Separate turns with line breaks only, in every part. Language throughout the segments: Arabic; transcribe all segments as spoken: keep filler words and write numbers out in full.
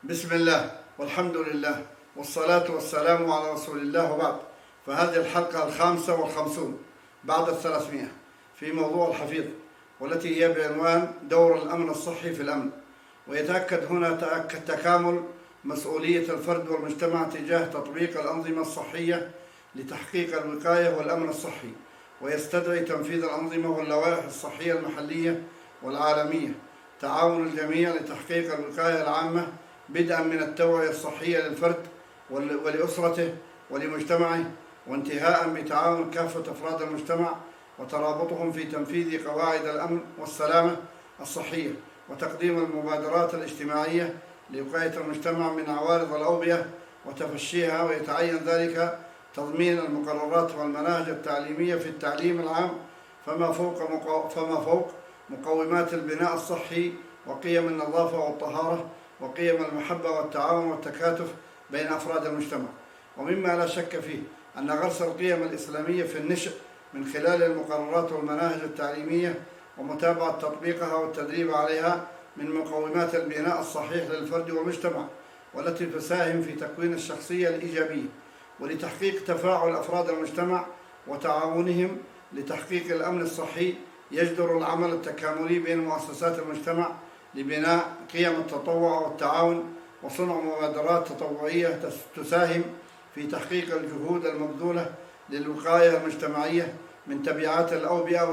بسم الله والحمد لله والصلاة والسلام على رسول الله، وبعد. فهذه الحلقة الخامسة والخمسون بعد الثلاثمائة في موضوع الحفيظ، والتي هي بعنوان دور الأمن الصحي في الأمن. ويتأكد هنا تكامل مسؤولية الفرد والمجتمع تجاه تطبيق الأنظمة الصحية لتحقيق الوقاية والأمن الصحي، ويستدعي تنفيذ الأنظمة واللوائح الصحية المحلية والعالمية، تعاون الجميع لتحقيق الوقاية العامة، بدءا من التوعية الصحية للفرد ولأسرته ولمجتمعه، وانتهاء بتعاون كافة أفراد المجتمع وترابطهم في تنفيذ قواعد الأمن والسلامة الصحية، وتقديم المبادرات الاجتماعية لوقاية المجتمع من عوارض الأوبئة وتفشيها. ويتعين ذلك تضمين المقررات والمناهج التعليمية في التعليم العام فما فوق مقو... فما فوق مقومات البناء الصحي وقيم النظافة والطهارة وقيم المحبة والتعاون والتكاتف بين أفراد المجتمع. ومما لا شك فيه أن غرس القيم الإسلامية في النشء من خلال المقررات والمناهج التعليمية ومتابعة تطبيقها والتدريب عليها من مقومات البناء الصحيح للفرد والمجتمع، والتي تساهم في تكوين الشخصية الإيجابية ولتحقيق تفاعل أفراد المجتمع وتعاونهم لتحقيق الأمن الصحي. يجدر العمل التكاملي بين مؤسسات المجتمع لبناء قيم التطوع والتعاون وصنع مبادرات تطوعية تساهم في تحقيق الجهود المبذولة للوقاية المجتمعية من تبعات الأوبئة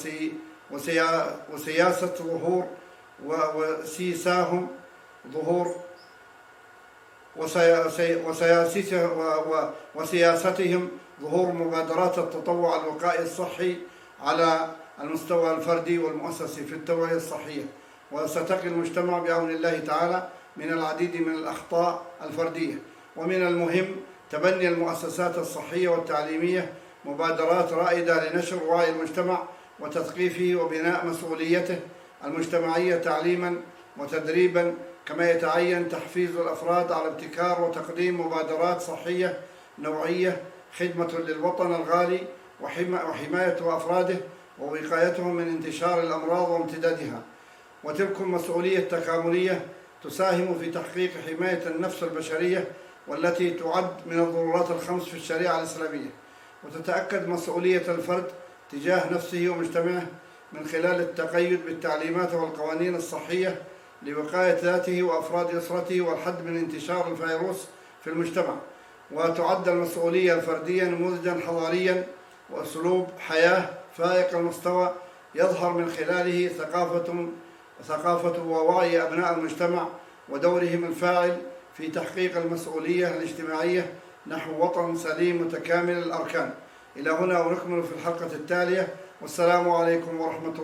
وسياسة ظهور وسيساهم ظهور وسياستهم ظهور مبادرات التطوع الوقائي الصحي على المستوى الفردي والمؤسسي في التوعية الصحية. وستقي المجتمع بعون الله تعالى من العديد من الأخطاء الفردية. ومن المهم تبني المؤسسات الصحية والتعليمية مبادرات رائدة لنشر وعي المجتمع وتثقيفه وبناء مسؤوليته المجتمعية تعليما وتدريبا، كما يتعين تحفيز الأفراد على ابتكار وتقديم مبادرات صحية نوعية خدمة للوطن الغالي وحماية أفراده ووقايتهم من انتشار الأمراض وامتدادها. وتلك مسؤولية تكاملية تساهم في تحقيق حماية النفس البشرية، والتي تعد من الضرورات الخمس في الشريعة الإسلامية. وتتأكد مسؤولية الفرد تجاه نفسه ومجتمعه من خلال التقيد بالتعليمات والقوانين الصحية لوقاية ذاته وأفراد أسرته والحد من انتشار الفيروس في المجتمع. وتعد المسؤولية الفردية نموذجا حضاريا وأسلوب حياة فائق المستوى يظهر من خلاله ثقافة ثقافة ووعي أبناء المجتمع ودورهم الفاعل في تحقيق المسؤولية الاجتماعية نحو وطن سليم متكامل الأركان. إلى هنا ونكمل في الحلقة التالية، والسلام عليكم ورحمة الله.